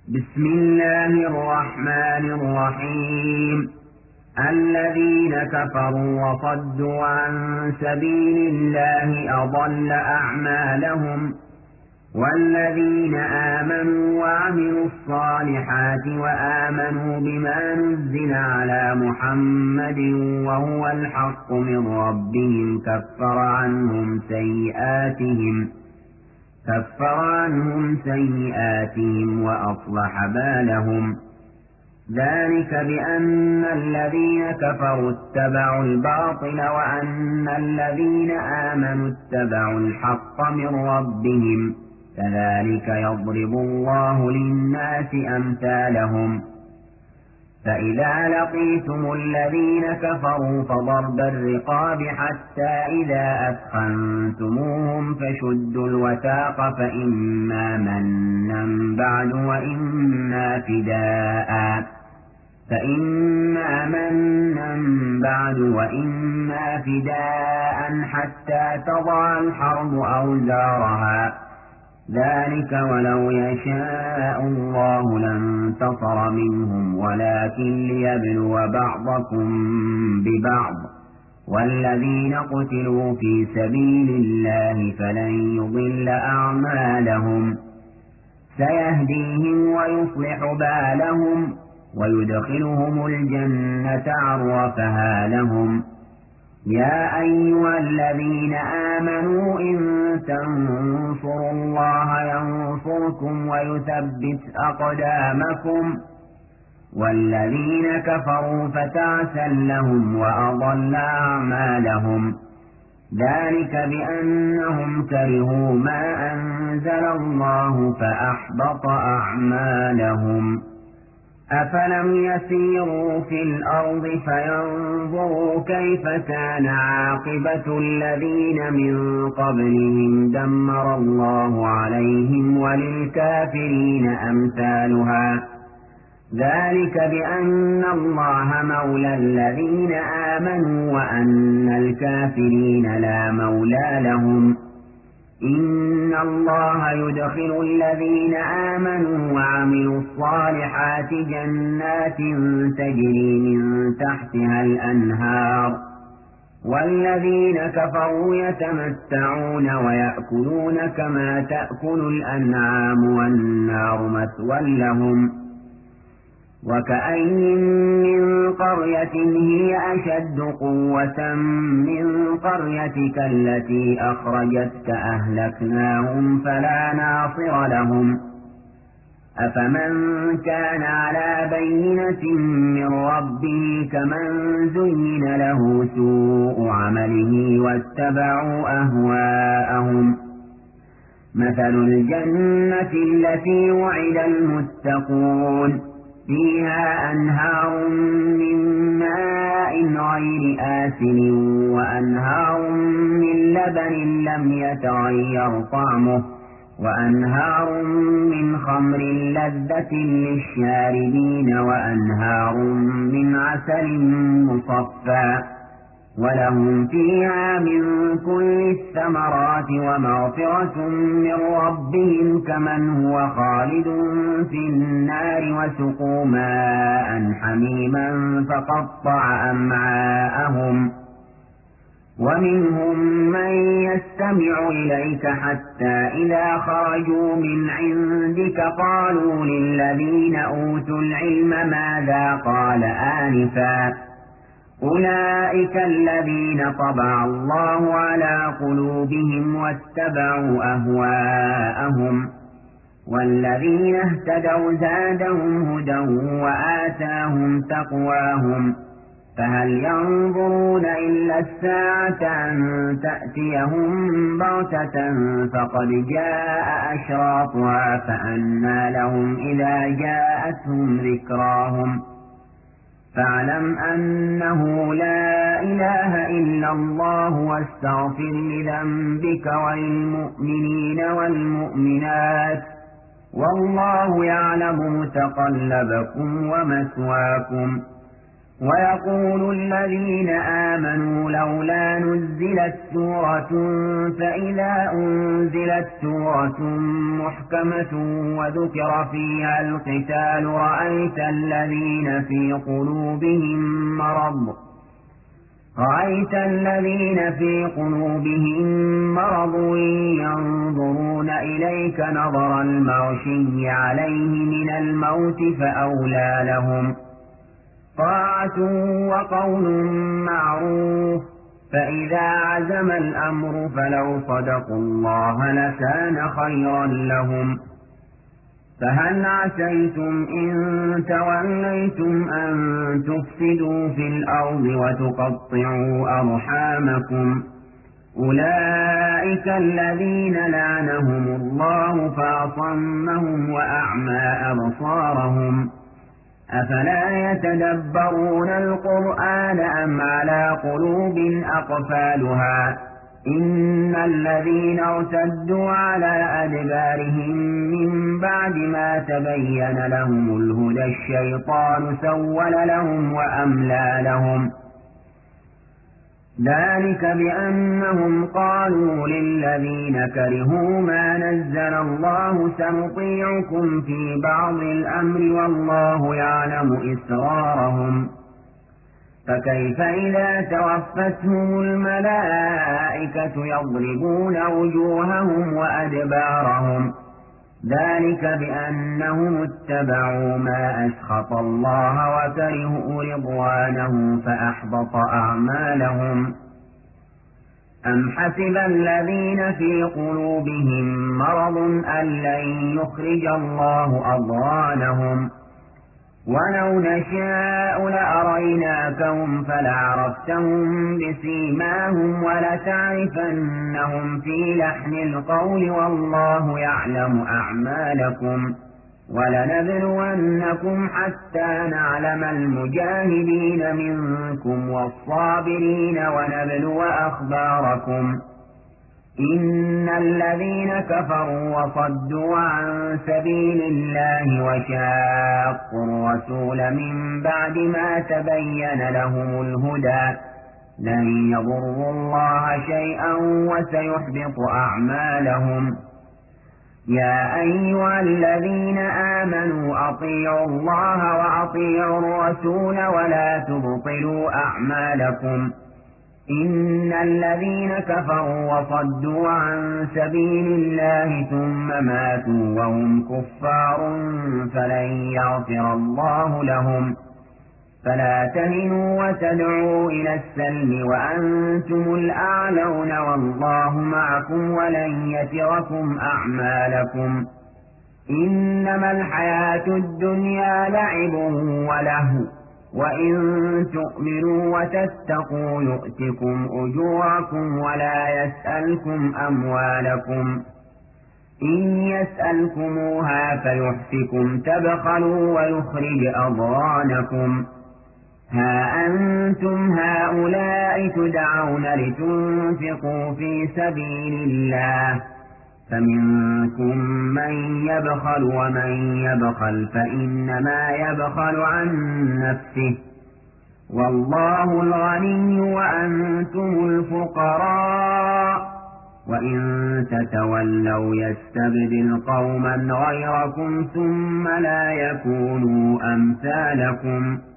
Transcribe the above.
بسم الله الرحمن الرحيم. الذين كفروا وصدوا عن سبيل الله أضل أعمالهم، والذين آمنوا وعملوا الصالحات وآمنوا بما نزل على محمد وهو الحق من ربهم كفر عنهم سيئاتهم وأصلح بالهم. ذلك بأن الذين كفروا اتبعوا الباطل وأن الذين آمنوا اتبعوا الحق من ربهم، كذلك يضرب الله للناس أمثالهم. فإذا لقيتم الذين كفروا فضرب الرقاب حتى إذا أثخنتموهم فشدوا الوثاق فإما منا بعد وإما فداء حتى تضع الحرب أوزارها. ذلك ولو يشاء الله لانتصر منهم ولكن ليبلو بعضكم ببعض، والذين قتلوا في سبيل الله فلن يضل أعمالهم، سيهديهم ويصلح بالهم ويدخلهم الجنة عرفها لهم. يا أيها الذين آمنوا إن تنصروا الله ينصركم ويثبت أقدامكم، والذين كفروا فتعسا لهم وأضل أعمالهم. ذلك بأنهم كرهوا ما أنزل الله فأحبط أعمالهم. أفلم يسيروا في الأرض فينظروا كيف كان عاقبة الذين من قبلهم دمر الله عليهم وللكافرين أمثالها. ذلك بأن الله مولى الذين آمنوا وأن الكافرين لا مولى لهم. إن الله يدخل الذين آمنوا وعملوا الصالحات جنات تجري من تحتها الأنهار، والذين كفروا يتمتعون ويأكلون كما تأكل الأنعام والنار مثوى لهم. وكأين من قرية هي أشد قوة من قريتك التي أخرجتك أهلكناهم فلا ناصر لهم. أفمن كان على بينة من ربه كمن زين له سوء عمله واتبعوا أهواءهم. مثل الجنة التي وعد المتقون فيها أنهار من ماء غير آسن وأنهار من لبن لم يتغير طعمه وأنهار من خمر لذة للشاربين وأنهار من عسل مصفى، ولهم فيها من كل الثمرات ومغفرة من ربهم كمن هو خالد في النار وسقوا ماء حميما فقطع أمعاءهم. ومنهم من يستمع إليك حتى إذا خرجوا من عندك قالوا للذين أوتوا العلم ماذا قال آنفا، أولئك الذين طبع الله على قلوبهم واتبعوا أهواءهم. والذين اهتدوا زادهم هدى وآتاهم تقواهم. فهل ينظرون إلا الساعة أن تأتيهم بغتة فقد جاء أشراطها فأنى لهم إذا جاءتهم ذكراهم. فاعلم أنه لا إله إلا الله واستغفر لذنبك وللمؤمنين والمؤمنات، والله يعلم متقلبكم ومثواكم. ويقول الذين آمنوا لولا نزلت سورة فإذا أنزلت سورة محكمة وذكر فيها القتال رأيت الذين في قلوبهم مرض ينظرون إليك نظر المغشي عليه من الموت فأولى لهم طاعة وقول معروف فإذا عزم الأمر فلو صدقوا الله لكان خيرا لهم فهل عسيتم إن توليتم أن تفسدوا في الأرض وتقطعوا أرحامكم أولئك الذين لعنهم الله فأصمهم وأعمى أبصارهم أفلا يتدبرون القرآن أم على قلوب أقفالها إن الذين ارتدوا على أدبارهم من بعد ما تبين لهم الهدى الشيطان سول لهم وأملى لهم ذلك بأنهم قالوا للذين كرهوا ما نزل الله سنطيعكم في بعض الأمر والله يعلم إسرارهم فكيف إذا توفتهم الملائكة يضربون وجوههم وأدبارهم ذلك بأنهم اتبعوا ما أسخط الله وكرهوا رضوانه فأحبط أعمالهم أم حسب الذين في قلوبهم مرض أن لن يخرج الله أضغانهم ولو نشاء لأريناكهم فلعرفتهم بسيماهم ولتعرفنهم في لحن القول والله يعلم أعمالكم ولنبلونكم حتى نعلم المجاهدين منكم والصابرين ونبلو أخباركم إن الذين كفروا وصدوا عن سبيل الله وشاقوا الرسول من بعد ما تبين لهم الهدى لن يضروا الله شيئا وسيحبط أعمالهم يا أيها الذين آمنوا أطيعوا الله وأطيعوا الرسول ولا تبطلوا أعمالكم إن الذين كفروا وصدوا عن سبيل الله ثم ماتوا وهم كفار فلن يغفر الله لهم فلا تهنوا وتدعوا إلى السلم وأنتم الأعلون والله معكم ولن يتركم أعمالكم إنما الحياة الدنيا لعب ولهو وإن تؤمنوا وتتقوا يؤتكم أجوركم ولا يسألكم أموالكم إن يسألكموها فيحفكم تبخلوا ويخرج أضغانكم ها أنتم هؤلاء تدعون لتنفقوا في سبيل الله فمنكم من يبخل ومن يبخل فإنما يبخل عن نفسه والله الغني وأنتم الفقراء وإن تتولوا يستبدل قوما غيركم ثم لا يكونوا أمثالكم